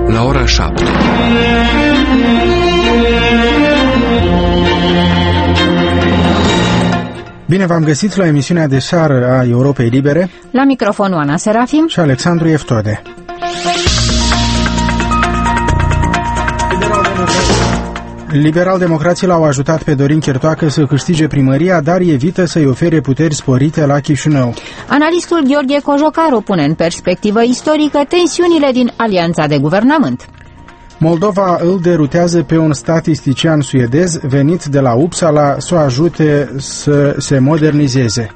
la ora 7. Bine v-am găsit la emisiunea de seară a Europei Libere. La microfon Oana Serafim și Alexandru Eftode. Liberal-democrații l-au ajutat pe Dorin Chertoacă să câștige primăria, dar evită să-i ofere puteri sporite la Chișinău. Analistul Gheorghe Cojocaru pune în perspectivă istorică tensiunile din alianța de guvernământ. Moldova îl derutează pe un statistician suedez venit de la Uppsala să o ajute să se modernizeze.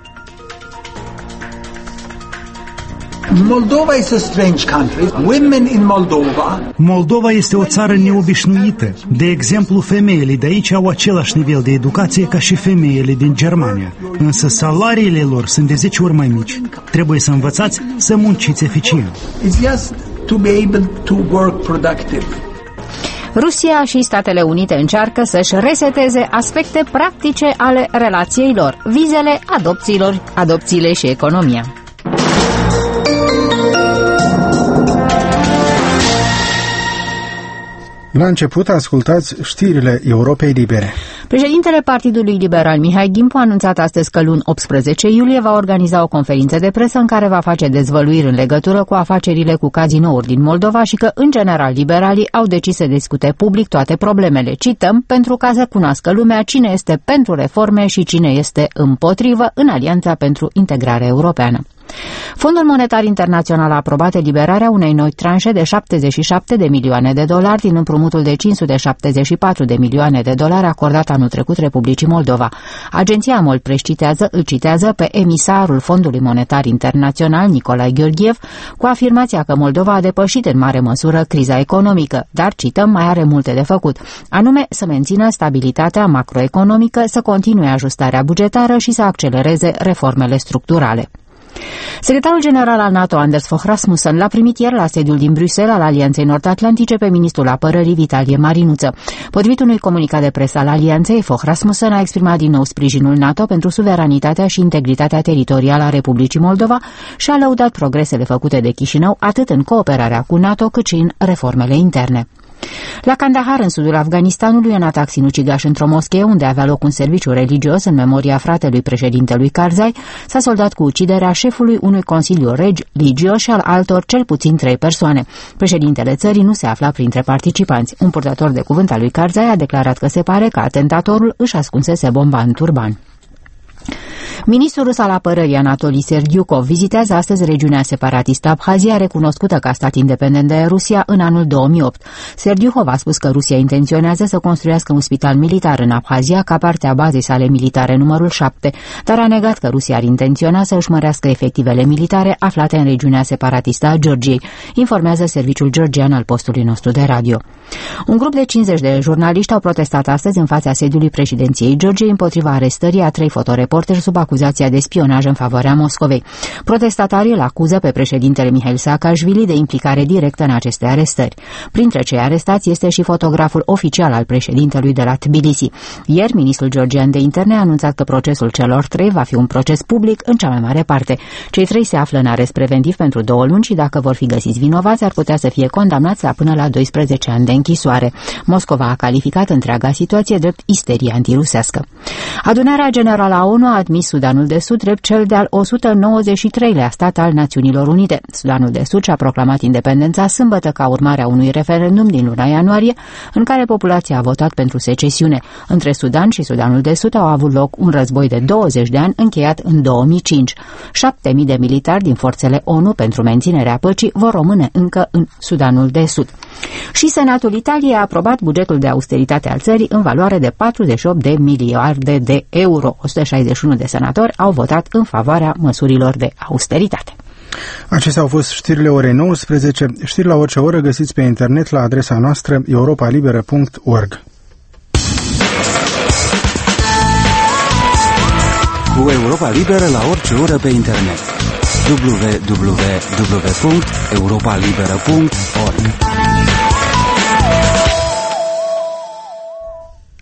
Moldova is a strange country. Women in Moldova este o țară neobișnuită. De exemplu, femeile de aici au același nivel de educație ca și femeile din Germania. Însă salariile lor sunt de 10 ori mai mici. Trebuie să învățați să munciți eficient. It's just to be able to work productive. Rusia și Statele Unite încearcă să-și reseteze aspecte practice ale relației lor, vizele adopțiile și economia. La început ascultați știrile Europei Libere. Președintele Partidului Liberal Mihai Gimpu a anunțat astăzi că luni 18 iulie va organiza o conferință de presă în care va face dezvăluiri în legătură cu afacerile cu cazinouri din Moldova și că, în general, liberalii au decis să discute public toate problemele. Cităm, pentru ca să cunoască lumea cine este pentru reforme și cine este împotrivă în Alianța pentru Integrare Europeană. Fondul Monetar Internațional a aprobat eliberarea unei noi tranșe de 77 de milioane de dolari din împrumutul de 574 de milioane de dolari acordat anul trecut Republicii Moldova. Agenția MOL îl citează pe emisarul Fondului Monetar Internațional, Nicolae Gheorghev, cu afirmația că Moldova a depășit în mare măsură criza economică, dar, cităm, mai are multe de făcut, anume să mențină stabilitatea macroeconomică, să continue ajustarea bugetară și să accelereze reformele structurale. Secretarul general al NATO, Anders Fogh Rasmussen, l-a primit ieri la sediul din Bruxelles al Alianței Nord-Atlantice pe ministrul apărării Vitalie Marinuță. Potrivit unui comunicat de presă al Alianței, Fogh Rasmussen a exprimat din nou sprijinul NATO pentru suveranitatea și integritatea teritorială a Republicii Moldova și a lăudat progresele făcute de Chișinău atât în cooperarea cu NATO cât și în reformele interne. La Kandahar, în sudul Afganistanului, un atac sinucigaș într-o moschee unde avea loc un serviciu religios în memoria fratelui președintelui Karzai s-a soldat cu uciderea șefului unui consiliu religios și al altor cel puțin 3 persoane. Președintele țării nu se afla printre participanți. Un purtător de cuvânt al lui Karzai a declarat că se pare că atentatorul își ascunsese bomba în turban. Ministrul rus al apărării Anatolii Sergiukov vizitează astăzi regiunea separatistă Abhazia, recunoscută ca stat independent de Rusia în anul 2008. Sergiukov a spus că Rusia intenționează să construiască un spital militar în Abhazia ca parte a bazei sale militare numărul 7, dar a negat că Rusia ar intenționa să își mărească efectivele militare aflate în regiunea separatistă a Georgiei, informează serviciul georgian al postului nostru de radio. Un grup de 50 de jurnaliști au protestat astăzi în fața sediului președinției Georgiei împotriva arestării a 3 fotoreporteri sub acuzația de spionaj în favoarea Moscovei. Protestatarii îl acuză pe președintele Mihail Saakashvili de implicare directă în aceste arestări. Printre cei arestați este și fotograful oficial al președintelui de la Tbilisi. Ieri, ministrul georgian de interne a anunțat că procesul celor 3 va fi un proces public în cea mai mare parte. Cei 3 se află în arest preventiv pentru 2 luni și dacă vor fi găsiți vinovați, ar putea să fie condamnați la până la 12 ani de închisoare. Moscova a calificat întreaga situație drept isterie antirusească. Adunarea Generală a ONU a admis Sudanul de Sud drept cel de-al 193-lea stat al Națiunilor Unite. Sudanul de Sud și-a proclamat independența sâmbătă ca urmare a unui referendum din luna ianuarie, în care populația a votat pentru secesiune. Între Sudan și Sudanul de Sud au avut loc un război de 20 de ani încheiat în 2005. 7.000 de militari din forțele ONU pentru menținerea păcii vor rămâne încă în Sudanul de Sud. Și Senatul Italiei a aprobat bugetul de austeritate al țării în valoare de 48 de miliarde de euro. 161 de senatori au votat în favoarea măsurilor de austeritate. Acestea au fost știrile orei 19. Știri la orice oră găsiți pe internet la adresa noastră europalibera.org. Cu Europa Liberă la orice oră pe internet. www.europalibera.org.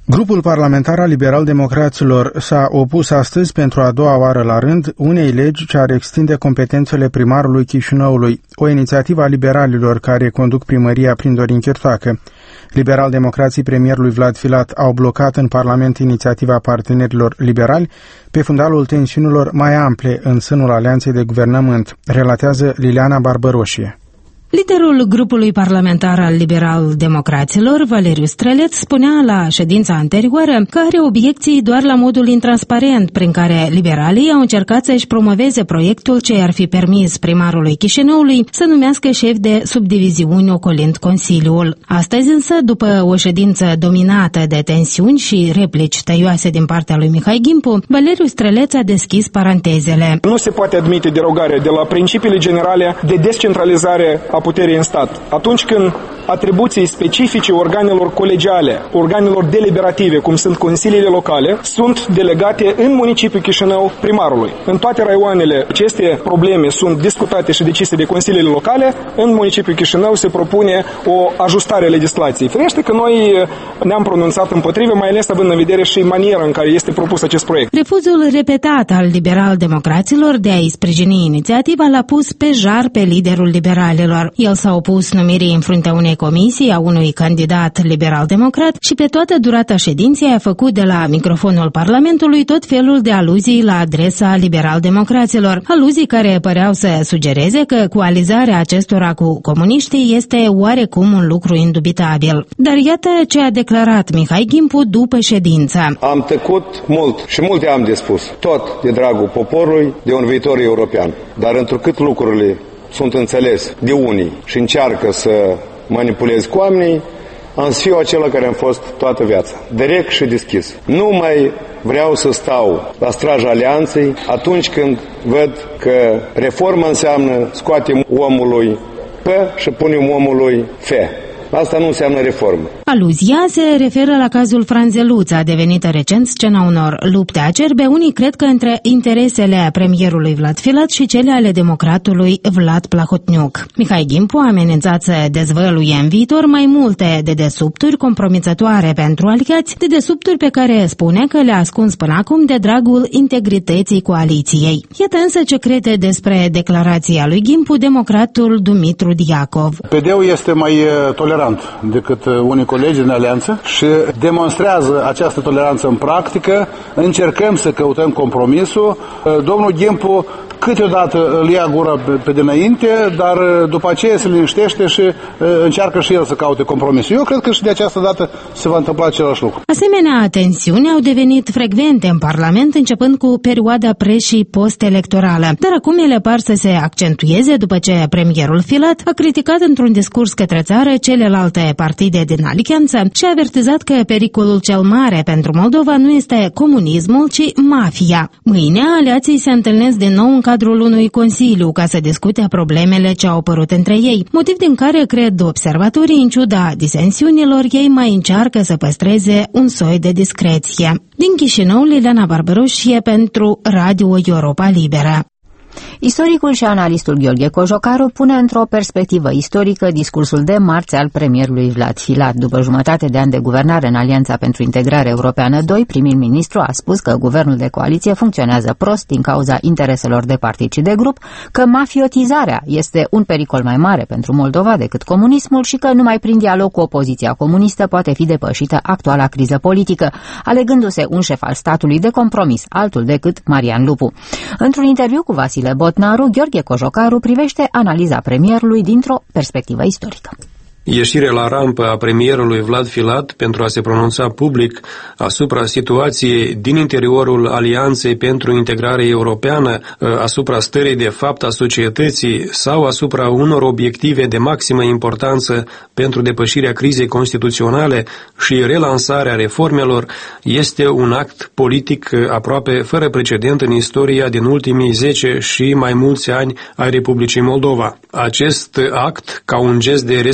Grupul parlamentar al liberal-democraților s-a opus astăzi pentru a doua oară la rând unei legi ce ar extinde competențele primarului Chișinăului, o inițiativă a liberalilor care conduc primăria prin Dorin Chirtoacă. Liberal-democrații premierului Vlad Filat au blocat în Parlament inițiativa partenerilor liberali pe fundalul tensiunilor mai ample în sânul alianței de guvernământ, relatează Liliana Barbăroșie. Liderul grupului parlamentar al liberal-democraților, Valeriu Streleț, spunea la ședința anterioară că are obiecții doar la modul intransparent prin care liberalii au încercat să-și promoveze proiectul ce ar fi permis primarului Chișinăului să numească șef de subdiviziuni ocolind Consiliul. Astăzi însă, după o ședință dominată de tensiuni și replici tăioase din partea lui Mihai Gimpu, Valeriu Streleț a deschis parantezele. Nu se poate admite derogare de la principiile generale de descentralizare a puterii în stat. Atunci când atribuții specifice organelor colegiale, organelor deliberative, cum sunt consiliile locale, sunt delegate în municipiul Chișinău primarului. În toate raioanele aceste probleme sunt discutate și decise de consiliile locale, în municipiul Chișinău se propune o ajustare a legislației. Firește că noi ne-am pronunțat împotrivă, mai ales având în vedere și maniera în care este propus acest proiect. Refuzul repetat al liberal-democraților de a-i sprijini inițiativa l-a pus pe jar pe liderul liberalilor. El s-a opus numirii în fruntea unei comisii a unui candidat liberal-democrat și pe toată durata ședinței a făcut de la microfonul Parlamentului tot felul de aluzii la adresa liberal-democraților, aluzii care păreau să sugereze că coalizarea acestora cu comuniștii este oarecum un lucru indubitabil. Dar iată ce a declarat Mihai Gimpu după ședință. Am tăcut mult și multe am de spus, tot de dragul poporului, de un viitor european. Dar întrucât lucrurile sunt înțeles de unii și încearcă să manipulezi cu oamenii, am să fiu acela care am fost toată viața, direct și deschis. Nu mai vreau să stau la straja alianței atunci când văd că reforma înseamnă scoatem omului P și punem omului F. Asta nu înseamnă reformă. Aluzia se referă la cazul Franzeluța, devenită recent scena unor lupte acerbe. Unii cred că între interesele premierului Vlad Filat și cele ale democratului Vlad Plahotniuc. Mihai Gimpu a amenințat să dezvăluie în viitor mai multe dedesubturi compromițătoare pentru aliați, dedesubturi pe care spune că le-a ascuns până acum de dragul integrității coaliției. Iată însă ce crede despre declarația lui Gimpu democratul Dumitru Diacov. PD-ul este mai tolerant decât unii colegi din alianță și demonstrează această toleranță în practică. Încercăm să căutăm compromisul. Domnul Gimpu câteodată îl ia gura pe dinainte, dar după aceea se liniștește și încearcă și el să caute compromisul. Eu cred că și de această dată se va întâmpla același lucru. Asemenea, tensiuni au devenit frecvente în Parlament începând cu perioada pre- și post-electorală, dar acum ele par să se accentueze după ce premierul Filat a criticat într-un discurs către țară celelalte partide din alianță și a avertizat că pericolul cel mare pentru Moldova nu este comunismul, ci mafia. Mâine, aliații se întâlnesc din nou în cadrul unui consiliu ca să discute problemele ce au apărut între ei, motiv din care, cred observatorii, în ciuda disensiunilor, ei mai încearcă să păstreze un soi de discreție. Din Chișinău, Liliana Barbăroșie pentru Radio Europa Liberă. Istoricul și analistul Gheorghe Cojocaru pune într-o perspectivă istorică discursul de marți al premierului Vlad Filat. După jumătate de an de guvernare în Alianța pentru Integrare Europeană 2, prim-ministru a spus că guvernul de coaliție funcționează prost din cauza intereselor de partid și de grup, că mafiotizarea este un pericol mai mare pentru Moldova decât comunismul și că numai prin dialog cu opoziția comunistă poate fi depășită actuala criză politică, alegându-se un șef al statului de compromis, altul decât Marian Lupu. Într-un interviu cu Vasile Botnaru, Gheorghe Cojocaru privește analiza premierului dintr-o perspectivă istorică. Ieșirea la rampă a premierului Vlad Filat pentru a se pronunța public asupra situației din interiorul Alianței pentru Integrare Europeană, asupra stării de fapt a societății sau asupra unor obiective de maximă importanță pentru depășirea crizei constituționale și relansarea reformelor, este un act politic aproape fără precedent în istoria din ultimii 10 și mai mulți ani ai Republicii Moldova. Acest act, ca un gest de responsabilitate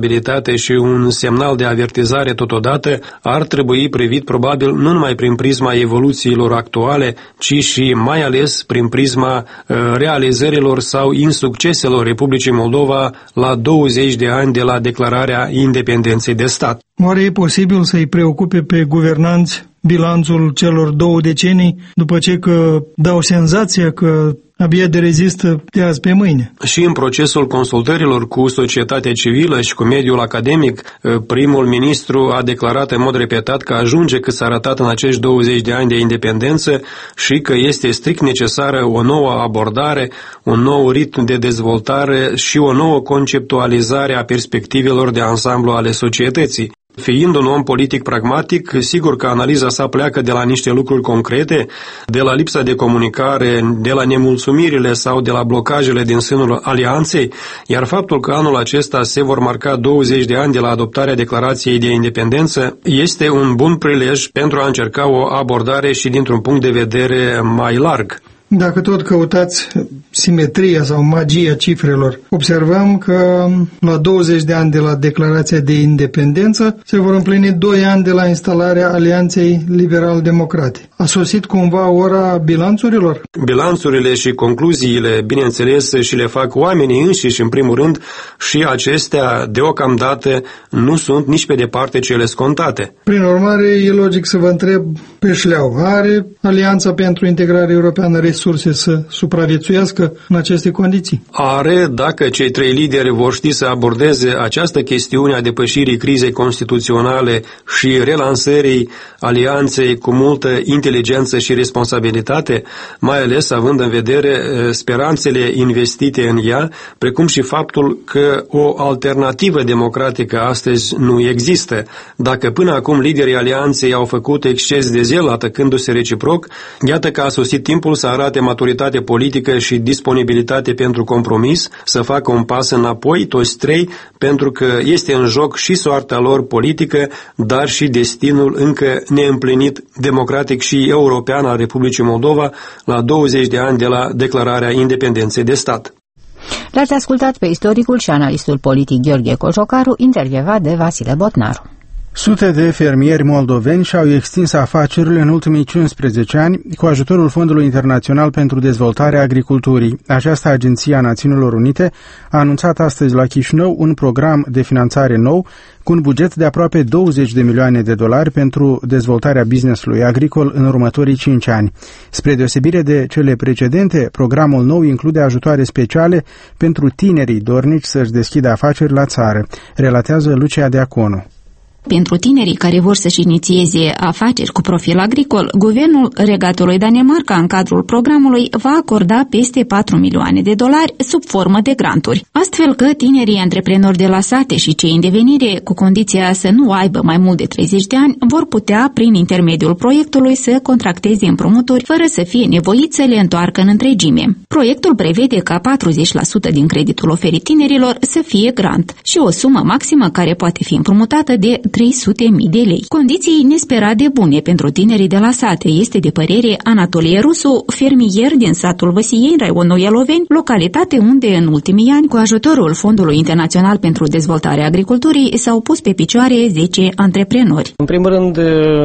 instabilitate și un semnal de avertizare totodată, ar trebui privit probabil nu numai prin prisma evoluțiilor actuale, ci și mai ales prin prisma realizărilor sau insucceselor Republicii Moldova la 20 de ani de la declararea independenței de stat. Oare e posibil să-i preocupe pe guvernanți bilanțul celor 2 decenii după ce că dau senzația că abia de rezistă de azi pe mâine? Și în procesul consultărilor cu societatea civilă și cu mediul academic, primul ministru a declarat în mod repetat că ajunge cât s-a arătat în acești 20 de ani de independență și că este strict necesară o nouă abordare, un nou ritm de dezvoltare și o nouă conceptualizare a perspectivelor de ansamblu ale societății. Fiind un om politic pragmatic, sigur că analiza sa pleacă de la niște lucruri concrete, de la lipsa de comunicare, de la nemulțumirile sau de la blocajele din sânul alianței, iar faptul că anul acesta se vor marca 20 de ani de la adoptarea declarației de independență este un bun prilej pentru a încerca o abordare și dintr-un punct de vedere mai larg. Dacă tot căutați simetria sau magia cifrelor, observăm că la 20 de ani de la declarația de independență se vor împlini 2 ani de la instalarea Alianței Liberal-Democrate. A sosit cumva ora bilanțurilor? Bilanțurile și concluziile, bineînțeles, și le fac oamenii înșiși în primul rând și acestea, deocamdată, nu sunt nici pe departe cele scontate. Prin urmare, e logic să vă întreb pe șleau, are Alianța pentru Integrare Europeană resurse să supraviețuiască în aceste condiții? Are, dacă cei 3 lideri vor ști să abordeze această chestiune a depășirii crizei constituționale și relansării alianței cu multă inteligență și responsabilitate, mai ales având în vedere speranțele investite în ea, precum și faptul că o alternativă democratică astăzi nu există. Dacă până acum liderii alianței au făcut exces de zel atacându-se reciproc, iată că a sosit timpul să arate maturitate politică și disponibilitate pentru compromis, să facă un pas înapoi, toți 3, pentru că este în joc și soarta lor politică, dar și destinul încă neîmplinit democratic și european al Republicii Moldova la 20 de ani de la declararea independenței de stat. L-ați ascultat pe istoricul și analistul politic Gheorghe Cojocaru, intervievat de Vasile Botnaru. Sute de fermieri moldoveni și-au extins afacerile în ultimii 15 ani cu ajutorul Fondului Internațional pentru Dezvoltarea Agriculturii. Această agenție a Națiunilor Unite a anunțat astăzi la Chișinău un program de finanțare nou cu un buget de aproape 20 de milioane de dolari pentru dezvoltarea business-ului agricol în următorii 5 ani. Spre deosebire de cele precedente, programul nou include ajutoare speciale pentru tinerii dornici să-și deschidă afaceri la țară, relatează Lucia Deaconu. Pentru tinerii care vor să-și inițieze afaceri cu profil agricol, Guvernul Regatului Danemarca, în cadrul programului, va acorda peste 4 milioane de dolari sub formă de granturi. Astfel că tinerii antreprenori de la sate și cei în devenire, cu condiția să nu aibă mai mult de 30 de ani, vor putea, prin intermediul proiectului, să contracteze împrumuturi fără să fie nevoiți să le întoarcă în întregime. Proiectul prevede ca 40% din creditul oferit tinerilor să fie grant și o sumă maximă care poate fi împrumutată de 300.000 de lei. Condiții nesperat de bune pentru tinerii de la sate, este de părere Anatolie Rusu, fermier din satul Văsiei, raionul Ialoveni, localitate unde în ultimii ani, cu ajutorul Fondului Internațional pentru Dezvoltarea Agriculturii, s-au pus pe picioare 10 antreprenori. În primul rând,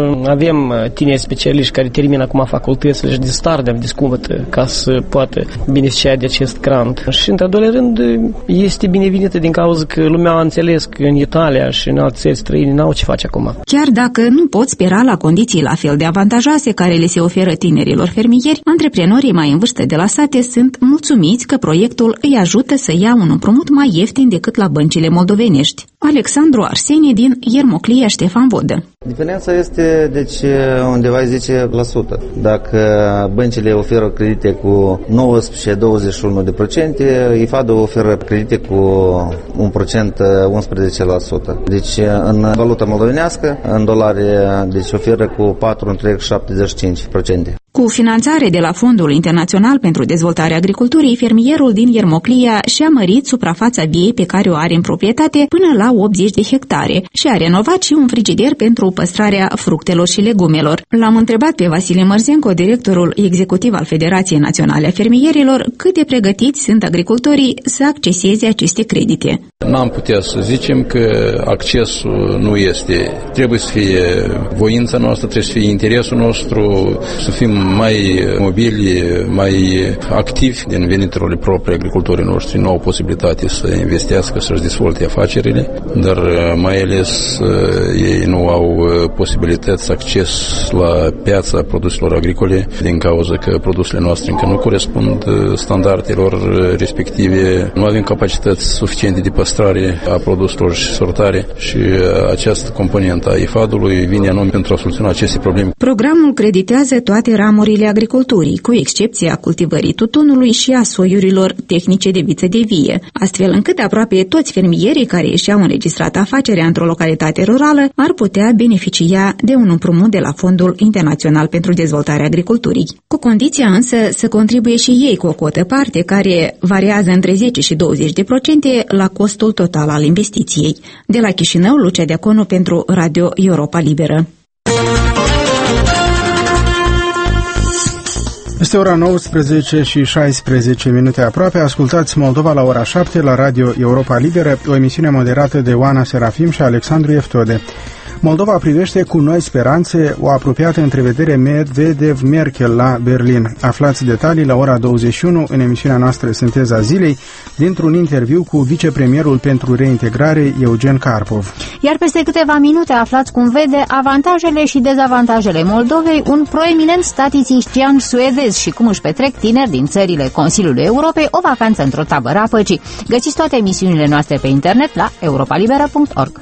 avem tineri specialiști care termină acum facultățile și de start de descumătă ca să poată beneficia de acest grant. Și, într-al doilea rând, este binevenită din cauza că lumea a înțeles că în Italia și în alte țări străine n-au ce face acum. Chiar dacă nu pot spera la condiții la fel de avantajoase care le se oferă tinerilor fermieri, antreprenorii mai în vârstă de la sate sunt mulțumiți că proiectul îi ajută să ia un împrumut mai ieftin decât la băncile moldovenești. Alexandru Arsenie din Iermoclia Ștefan Vodă. Diferența este undeva 10%. Dacă băncile oferă credite cu 19-21%, IFAD oferă credite cu 1%, 11%. Deci în valuta moldovenească, în dolari, deci oferă cu 4,75%. Cu finanțare de la Fondul Internațional pentru Dezvoltarea Agriculturii, fermierul din Iermoclia și-a mărit suprafața viei pe care o are în proprietate până la 80 de hectare și a renovat și un frigider pentru păstrarea fructelor și legumelor. L-am întrebat pe Vasile Mărzenco, directorul executiv al Federației Naționale a Fermierilor, cât de pregătiți sunt agricultorii să acceseze aceste credite. N-am putea să zicem că accesul nu este. Trebuie să fie voința noastră, trebuie să fie interesul nostru, să fim mai mobili, mai activi din veniturile proprii. Agricultorii noștri nu au posibilitate să investească, să-și dezvolte afacerile, dar mai ales ei nu au posibilități să acces la piața produselor agricole din cauza că produsele noastre încă nu corespund standardelor respective, nu avem capacități suficiente de păstrare a produselor și sortare și această componentă a IFAD-ului vine anume pentru a soluționa aceste probleme. Programul creditează toate ramurile agriculturii, cu excepția cultivării tutunului și a soiurilor tehnice de viță de vie, astfel încât aproape toți fermierii care și-au înregistrat afacerea într-o localitate rurală ar putea beneficia de un împrumut de la Fondul Internațional pentru Dezvoltarea Agriculturii. Cu condiția însă să contribuie și ei cu o cotă parte care variază între 10 și 20% la costul total al investiției. De la Chișinău, Lucia Deaconu pentru Radio Europa Liberă. Este ora 19 și 16 minute aproape. Ascultați Moldova la ora 7 la Radio Europa Liberă, o emisiune moderată de Oana Serafim și Alexandru Eftode. Moldova privește cu noi speranțe o apropiată întrevedere Medvedev-Merkel la Berlin. Aflați detalii la ora 21 în emisiunea noastră Sinteza Zilei, dintr-un interviu cu vicepremierul pentru reintegrare Eugen Karpov. Iar peste câteva minute aflați cum vede avantajele și dezavantajele Moldovei un proeminent statistician suedez și cum își petrec tineri din țările Consiliului Europei o vacanță într-o tabără a păcii. Găsiți toate emisiunile noastre pe internet la europalibera.org.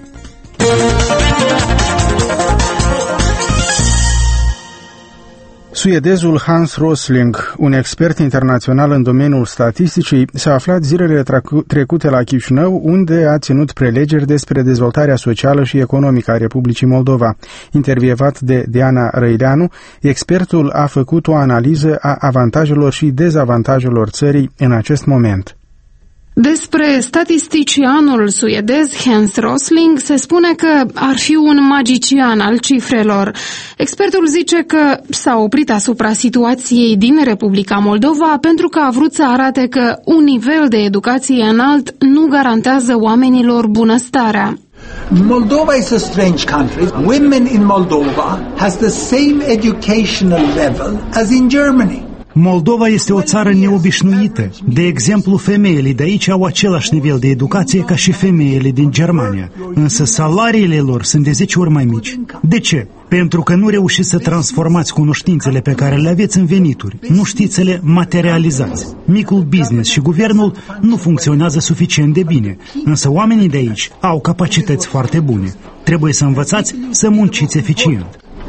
Suedezul Hans Rosling, un expert internațional în domeniul statisticii, s-a aflat zilele trecute la Chișinău, unde a ținut prelegeri despre dezvoltarea socială și economică a Republicii Moldova. Intervievat de Diana Răileanu, expertul a făcut o analiză a avantajelor și dezavantajelor țării în acest moment. Despre statisticianul suedez Hans Rosling se spune că ar fi un magician al cifrelor. Expertul zice că s-a oprit asupra situației din Republica Moldova pentru că a vrut să arate că un nivel de educație înalt nu garantează oamenilor bunăstarea. Moldova is a strange country. Women in Moldova has the same educational level as in Germany. Moldova este o țară neobișnuită. De exemplu, femeile de aici au același nivel de educație ca și femeile din Germania, însă salariile lor sunt de 10 ori mai mici. De ce? Pentru că nu reușiți să transformați cunoștințele pe care le aveți în venituri, nu știți să le materializați. Micul business și guvernul nu funcționează suficient de bine, însă oamenii de aici au capacități foarte bune. Trebuie să învățați să munciți eficient.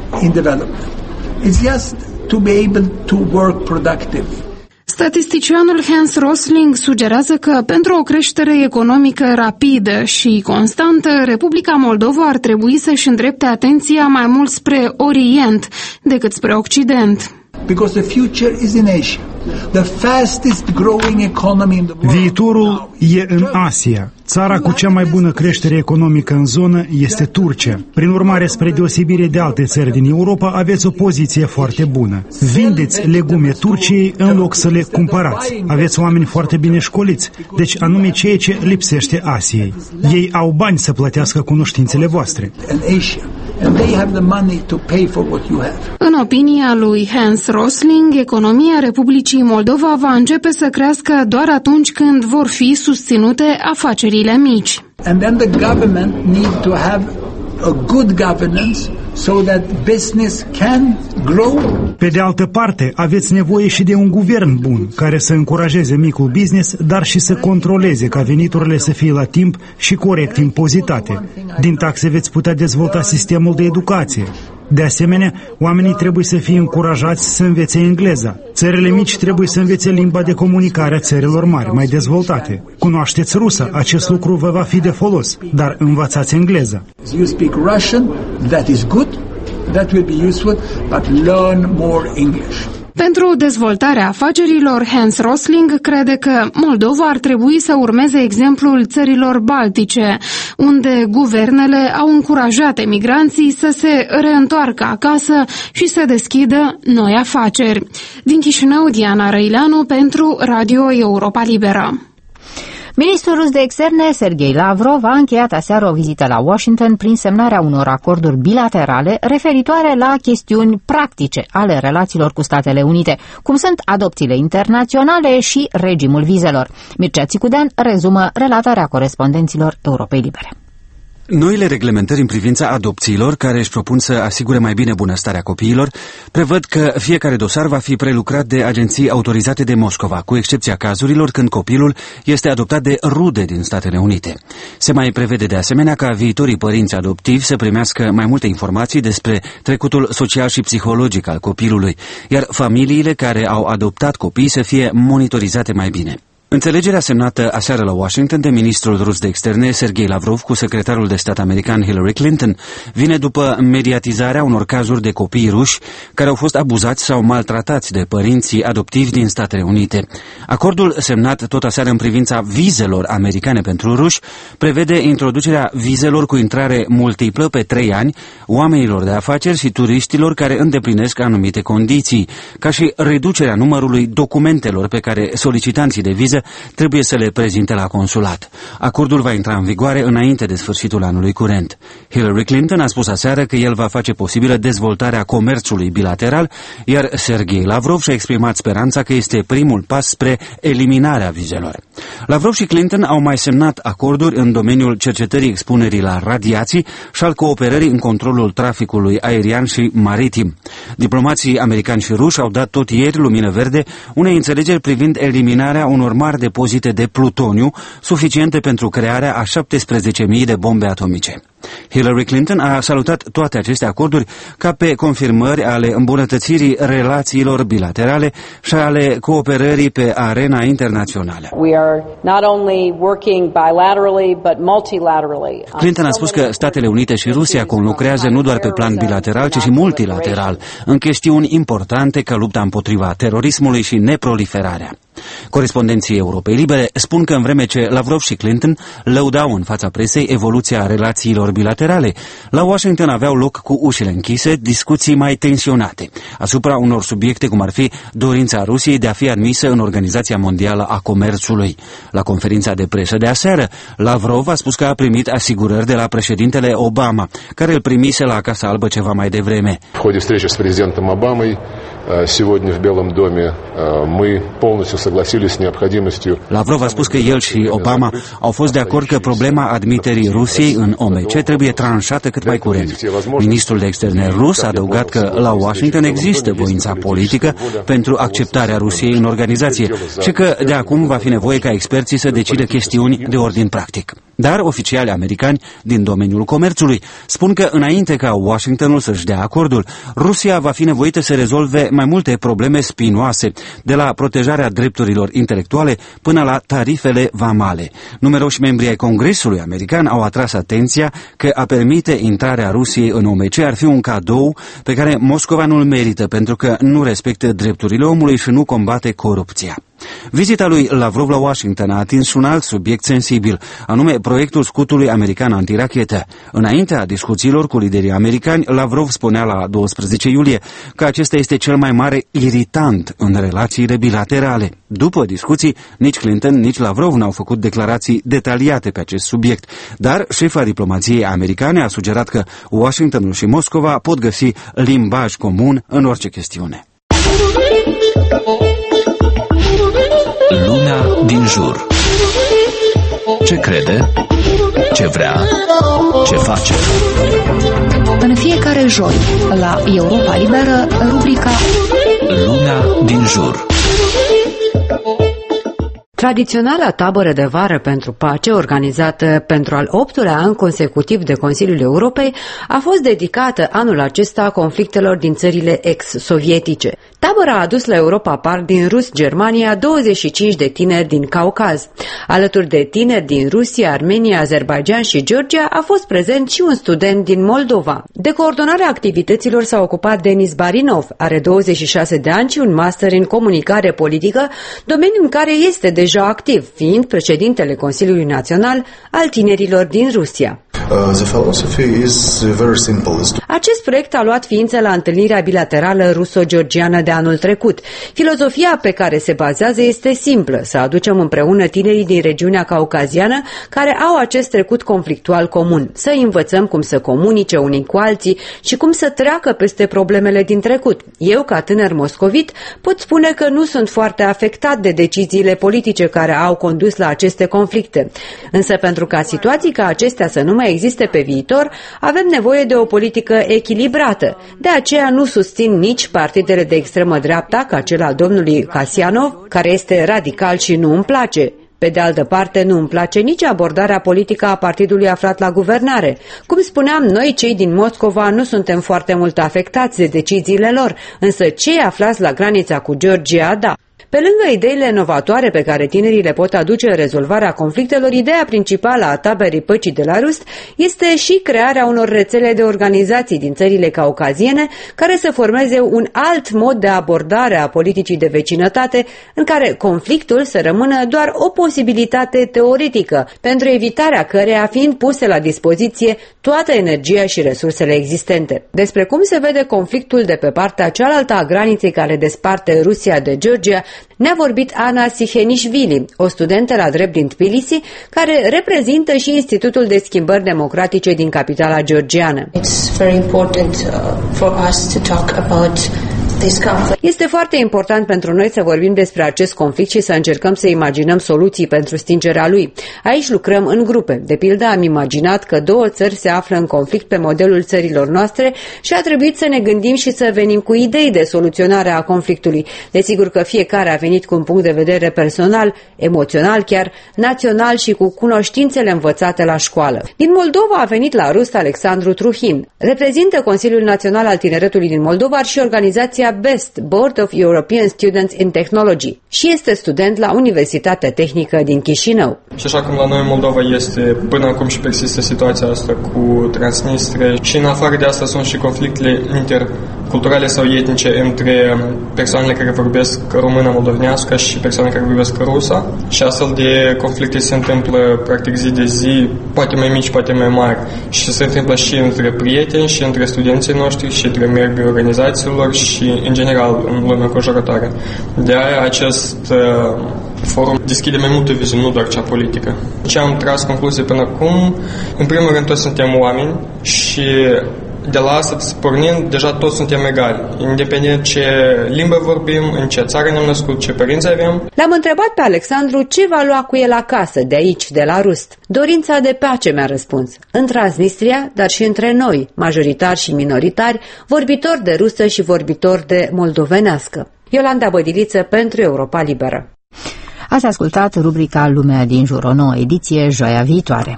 To be able to work productively. Statisticianul Hans Rosling sugerează că pentru o creștere economică rapidă și constantă, Republica Moldova ar trebui să-și îndrepte atenția mai mult spre Orient decât spre Occident. Because the future is in Asia. The fastest growing economy in the world. Viitorul e în Asia. Țara cu cea mai bună creștere economică în zonă este Turcia. Prin urmare, spre deosebire de alte țări din Europa, aveți o poziție foarte bună. Vindeți legume Turciei în loc să le cumpărați. Aveți oameni foarte bine școliți, deci anume ceea ce lipsește Asiei. Ei au bani să plătească cunoștințele voastre. În opinia lui Hans Rosling, economia Republicii Moldova va începe să crească doar atunci când vor fi susținute afacerile mici. And then the government need to have a good governance so that business can grow. Pe de altă parte, aveți nevoie și de un guvern bun, care să încurajeze micul business, dar și să controleze ca veniturile să fie la timp și corect impozitate. Din taxe veți putea dezvolta sistemul de educație. De asemenea, oamenii trebuie să fie încurajați să învețe engleza. Țările mici trebuie să învețe limba de comunicare a țărilor mari, mai dezvoltate. Cunoașteți rusă, acest lucru vă va fi de folos, dar învățați engleza. You speak Russian, that is good, that will be useful, but learn more English. Pentru dezvoltarea afacerilor, Hans Rosling crede că Moldova ar trebui să urmeze exemplul țărilor baltice, unde guvernele au încurajat emigranții să se reîntoarcă acasă și să deschidă noi afaceri. Din Chișinău, Diana Răileanu pentru Radio Europa Liberă. Ministrul rus de externe, Sergei Lavrov, a încheiat aseară o vizită la Washington prin semnarea unor acorduri bilaterale referitoare la chestiuni practice ale relațiilor cu Statele Unite, cum sunt adopțiile internaționale și regimul vizelor. Mircea Țicudean rezumă relatarea corespondenților Europei Libere. Noile reglementări în privința adopțiilor, care își propun să asigure mai bine bunăstarea copiilor, prevăd că fiecare dosar va fi prelucrat de agenții autorizate de Moscova, cu excepția cazurilor când copilul este adoptat de rude din Statele Unite. Se mai prevede de asemenea ca viitorii părinți adoptivi să primească mai multe informații despre trecutul social și psihologic al copilului, iar familiile care au adoptat copii să fie monitorizate mai bine. Înțelegerea semnată aseară la Washington de ministrul rus de externe Sergei Lavrov cu secretarul de stat american Hillary Clinton vine după mediatizarea unor cazuri de copii ruși care au fost abuzați sau maltratați de părinții adoptivi din Statele Unite. Acordul semnat tot aseară în privința vizelor americane pentru ruși prevede introducerea vizelor cu intrare multiplă pe 3 ani oamenilor de afaceri și turiștilor care îndeplinesc anumite condiții, ca și reducerea numărului documentelor pe care solicitanții de viză trebuie să le prezinte la consulat. Acordul va intra în vigoare înainte de sfârșitul anului curent. Hillary Clinton a spus aseară că el va face posibilă dezvoltarea comerțului bilateral, iar Sergei Lavrov și-a exprimat speranța că este primul pas spre eliminarea vizelor. Lavrov și Clinton au mai semnat acorduri în domeniul cercetării expunerii la radiații și al cooperării în controlul traficului aerian și maritim. Diplomații americani și ruși au dat tot ieri lumină verde unei înțelegeri privind eliminarea unor mari depozite de plutoniu, suficiente pentru crearea a 17.000 de bombe atomice. Hillary Clinton a salutat toate aceste acorduri ca pe confirmări ale îmbunătățirii relațiilor bilaterale și ale cooperării pe arena internațională. Clinton a spus că Statele Unite și Rusia conlucrează nu doar pe plan bilateral, ci și multilateral, în chestiuni importante ca lupta împotriva terorismului și neproliferarea. Corespondenții Europei Libere spun că în vreme ce Lavrov și Clinton lăudau în fața presei evoluția relațiilor bilaterale, la Washington aveau loc cu ușile închise discuții mai tensionate asupra unor subiecte cum ar fi dorința Rusiei de a fi admisă în Organizația Mondială a Comerțului. La conferința de presă de aseară, Lavrov a spus că a primit asigurări de la președintele Obama, care îl primise la Casa Albă ceva mai devreme. В ходе встречи с президентом Обамой сегодня в Белом доме мы полностью согласились с необходимостью. Lavrov a spus că el și Obama au fost de acord că problema admiterii Rusiei în OMC trebuie tranșată cât mai curând. Ministrul de externe rus a adăugat că la Washington există voința politică pentru acceptarea Rusiei în organizație și că de acum va fi nevoie ca experții să decidă chestiuni de ordin practic. Dar oficiali americani din domeniul comerțului spun că înainte ca Washingtonul să-și dea acordul, Rusia va fi nevoită să rezolve mai multe probleme spinoase, de la protejarea drepturilor intelectuale până la tarifele vamale. Numeroși membri ai Congresului american au atras atenția că a permite intrarea Rusiei în OMC ar fi un cadou pe care Moscova nu-l merită pentru că nu respectă drepturile omului și nu combate corupția. Vizita lui Lavrov la Washington a atins un alt subiect sensibil, anume proiectul scutului american antirachetă. Înaintea discuțiilor cu liderii americani, Lavrov spunea la 12 iulie că acesta este cel mai mare iritant în relațiile bilaterale. După discuții, nici Clinton, nici Lavrov n-au făcut declarații detaliate pe acest subiect, dar șefa diplomației americane a sugerat că Washingtonul și Moscova pot găsi limbaj comun în orice chestiune. Lumea din jur. Ce crede? Ce vrea? Ce face? În fiecare joi, la Europa Liberă, rubrica Lumea din jur. Tradiționala tabără de vară pentru pace, organizată pentru al 8-lea an consecutiv de Consiliul Europei, a fost dedicată anul acesta conflictelor din țările ex-sovietice. Tabăra a adus la Europa Park din Rus-Germania 25 de tineri din Caucaz. Alături de tineri din Rusia, Armenia, Azerbaidjan și Georgia a fost prezent și un student din Moldova. De coordonarea activităților s-a ocupat Denis Barinov, are 26 de ani și un master în comunicare politică, domeniu în care este deja activ, fiind președintele Consiliului Național al Tinerilor din Rusia. Acest proiect a luat ființă la întâlnirea bilaterală ruso-georgiană de anul trecut. Filozofia pe care se bazează este simplă, să aducem împreună tinerii din regiunea caucaziană care au acest trecut conflictual comun, să învățăm cum să comunice unii cu alții și cum să treacă peste problemele din trecut. Eu, ca tânăr moscovit, pot spune că nu sunt foarte afectat de deciziile politice care au condus la aceste conflicte. Însă pentru ca situații ca acestea să nu mai existe pe viitor, avem nevoie de o politică echilibrată. De aceea nu susțin nici partidele de extremă dreapta, ca cel al domnului Kasianov, care este radical și nu îmi place. Pe de altă parte, nu îmi place nici abordarea politică a partidului aflat la guvernare. Cum spuneam, noi, cei din Moscova, nu suntem foarte mult afectați de deciziile lor, însă cei aflați la granița cu Georgia, da. Pe lângă ideile inovatoare pe care tinerii le pot aduce în rezolvarea conflictelor, ideea principală a taberei păcii de la Rust este și crearea unor rețele de organizații din țările caucaziene care să formeze un alt mod de abordare a politicii de vecinătate, în care conflictul să rămână doar o posibilitate teoretică, pentru evitarea căreia fiind puse la dispoziție toată energia și resursele existente. Despre cum se vede conflictul de pe partea cealaltă a graniței care desparte Rusia de Georgia, ne-a vorbit Ana Sihenișvili, o studentă la drept din Tbilisi, care reprezintă și Institutul de Schimbări Democratice din capitala georgiană. Este foarte important pentru noi să vorbim despre acest conflict și să încercăm să imaginăm soluții pentru stingerea lui. Aici lucrăm în grupe. De pildă, am imaginat că două țări se află în conflict pe modelul țărilor noastre și a trebuit să ne gândim și să venim cu idei de soluționare a conflictului. Desigur că fiecare a venit cu un punct de vedere personal, emoțional chiar, național și cu cunoștințele învățate la școală. Din Moldova a venit la Rust Alexandru Truhin. Reprezintă Consiliul Național al Tineretului din Moldova și organizația BEST, Board of European Students in Technology, și este student la Universitatea Tehnică din Chișinău. Și așa cum la noi în Moldova este până acum și persistă situația asta cu Transnistria, și în afară de asta sunt și conflictele interculturale sau etnice între persoanele care vorbesc română moldovenească și persoanele care vorbesc rusa, și astfel de conflicte se întâmplă practic zi de zi, poate mai mici, poate mai mari, și se întâmplă și între prieteni, și între studenții noștri, și între membrii organizațiilor și în general în lumea înconjurătoare. De aia acest forum deschide mai multe viziuni, nu doar cea politică. Ce am tras concluzie până acum, în primul rând toți suntem oameni și de la asta pornind, deja toți suntem egali, independent ce limbă vorbim, în ce țară ne-am născut, ce părinți avem. L-am întrebat pe Alexandru ce va lua cu el acasă, de aici, de la Rust. Dorința de pace, mi-a răspuns. În Transnistria, dar și între noi, majoritari și minoritari, vorbitori de rusă și vorbitori de moldovenească. Iolanda Bădiliță pentru Europa Liberă. Ați ascultat rubrica Lumea din jur, o nouă ediție joia viitoare.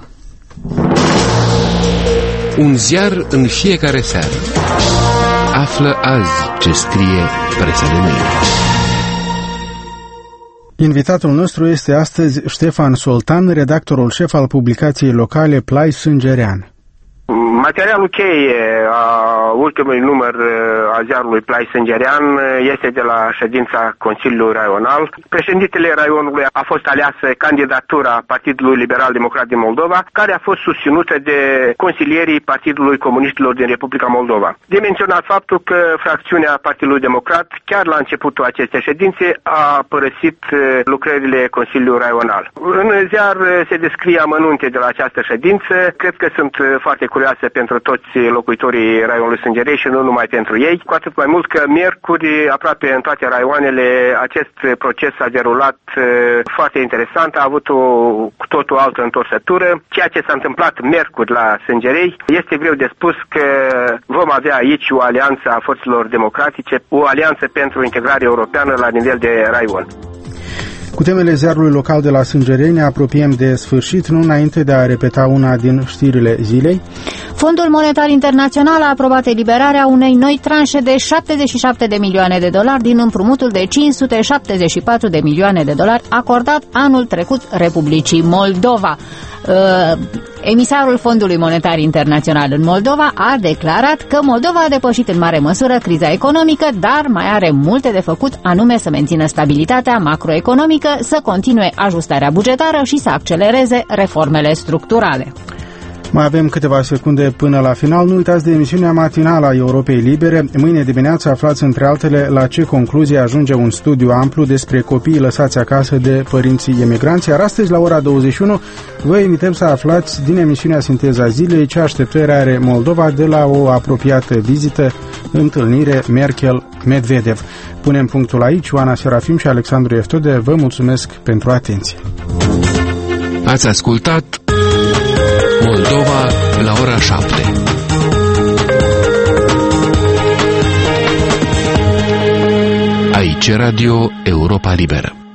Un ziar în fiecare seară. Află azi ce scrie presa de mâine. Invitatul nostru este astăzi Ștefan Soltan, redactorul șef al publicației locale Plai Sângerean. Materialul cheie a ultimului număr a ziarului Plai Sângerean este de la ședința Consiliului Raional. Președintele Raionului a fost aleasă candidatura Partidului Liberal Democrat din Moldova, care a fost susținută de consilierii Partidului Comuniștilor din Republica Moldova. De menționat faptul că fracțiunea Partidului Democrat, chiar la începutul acestei ședințe, a părăsit lucrările Consiliului Raional. În ziar se descrie amănunte de la această ședință. Cred că sunt foarte curioase pentru toți locuitorii raionului Sângerei și nu numai pentru ei, cu atât mai mult că miercuri, aproape în toate raioanele, acest proces a derulat foarte interesant, a avut o cu totul altă întorsătură. Ceea ce s-a întâmplat miercuri la Sângerei, este greu de spus că vom avea aici o alianță a forțelor democratice, o alianță pentru integrare europeană la nivel de raion. Cu temele ziarului local de la Sângerei ne apropiem de sfârșit, nu înainte de a repeta una din știrile zilei. Fondul Monetar Internațional a aprobat eliberarea unei noi tranșe de 77 de milioane de dolari din împrumutul de 574 de milioane de dolari acordat anul trecut Republicii Moldova. Emisarul Fondului Monetar Internațional în Moldova a declarat că Moldova a depășit în mare măsură criza economică, dar mai are multe de făcut, anume să mențină stabilitatea macroeconomică, să continue ajustarea bugetară și să accelereze reformele structurale. Mai avem câteva secunde până la final. Nu uitați de emisiunea matinală a Europei Libere. Mâine dimineață aflați între altele la ce concluzie ajunge un studiu amplu despre copiii lăsați acasă de părinții emigranți. Iar astăzi, la ora 21, vă invităm să aflați din emisiunea Sinteza Zilei ce așteptări are Moldova de la o apropiată vizită, întâlnire Merkel-Medvedev. Punem punctul aici. Oana Serafim și Alexandru Eftode vă mulțumesc pentru atenție. Ați ascultat Moldova la ora 7. Aici Radio Europa Liberă.